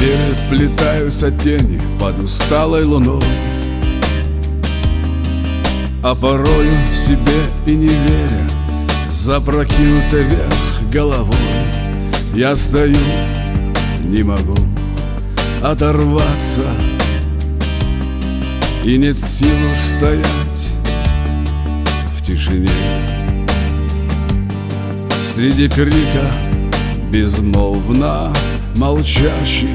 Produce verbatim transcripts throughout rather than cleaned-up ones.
Переплетаются тени под усталой луной, а порою себе и не веря, запрокинутой вверх головой, я стою, не могу оторваться, и нет сил стоять в тишине. Среди крика безмолвно молчащий,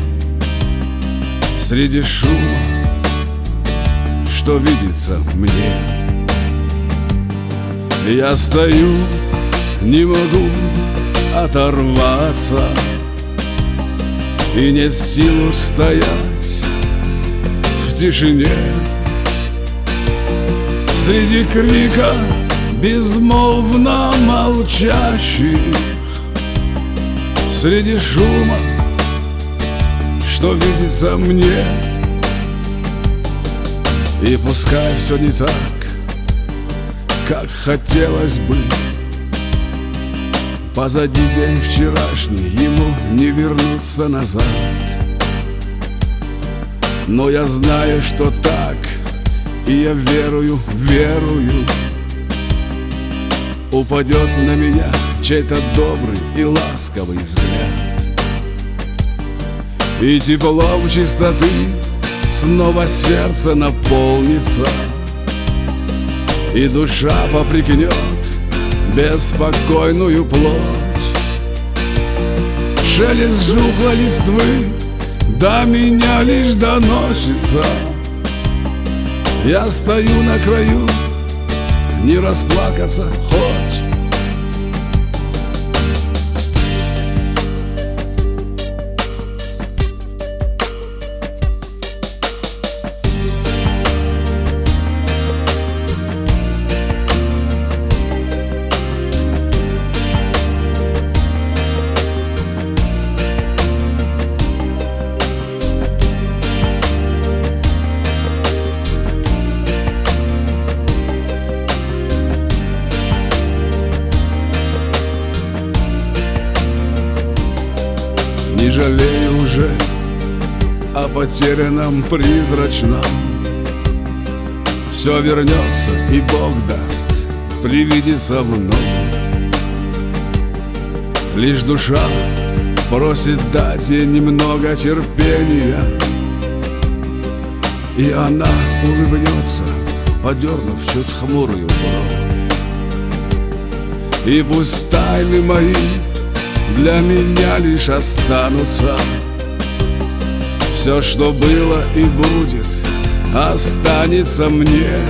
среди шума, что видится мне, я стою, не могу оторваться, и нет сил стоять в тишине. Среди крика безмолвно молчащих, среди шума, что видится мне, и пускай все не так, как хотелось бы, позади день вчерашний, ему не вернуться назад. Но я знаю, что так, и я верую, верую, упадет на меня чей-то добрый и ласковый взгляд, и теплом чистоты снова сердце наполнится, и душа попрекнет беспокойную плоть. Шелест жухлой листвы до меня лишь доносится, я стою на краю, не расплакаться хоть. Не жалею уже о потерянном призрачном, все вернется, и Бог даст привидеться вновь. Лишь душа просит дать ей немного терпения, и она улыбнется, подернув чуть хмурую бровь. И пусть тайны мои для меня лишь останутся, все, что было и будет, останется мне.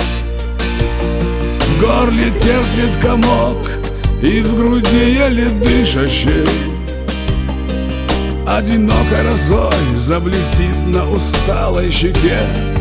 В горле терпит комок, и в груди еле дышащей одинокой росой заблестит на усталой щеке